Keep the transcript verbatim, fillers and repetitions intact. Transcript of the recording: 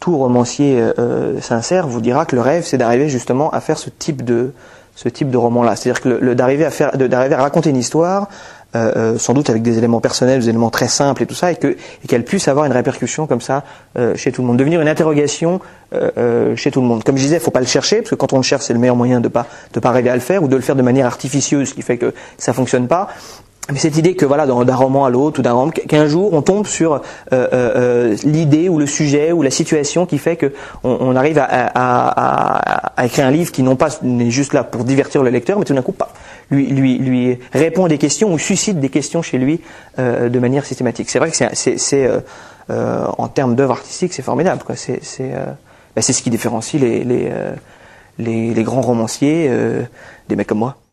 tout romancier euh, sincère vous dira que le rêve, c'est d'arriver justement à faire ce type de ce type de roman-là. C'est-à-dire que le, le, d'arriver à faire, d'arriver à raconter une histoire, euh, euh, sans doute avec des éléments personnels, des éléments très simples et tout ça, et que et qu'elle puisse avoir une répercussion comme ça euh, chez tout le monde, devenir une interrogation euh, euh, chez tout le monde. Comme je disais, il faut pas le chercher, parce que quand on le cherche, c'est le meilleur moyen de pas de pas arriver à le faire, ou de le faire de manière artificieuse, ce qui fait que ça fonctionne pas. Mais cette idée que voilà, d'un roman à l'autre ou d'un roman, qu'un jour on tombe sur euh, euh, l'idée ou le sujet ou la situation qui fait que on, on arrive à, à, à, à écrire un livre qui non pas n'est juste là pour divertir le lecteur, mais tout d'un coup pas, lui, lui, lui répond à des questions ou suscite des questions chez lui euh, de manière systématique. C'est vrai que c'est, c'est, c'est euh, euh, en termes d'œuvre artistique, c'est formidable, quoi. C'est, c'est, euh, ben c'est ce qui différencie les, les, euh, les, les grands romanciers euh, des mecs comme moi.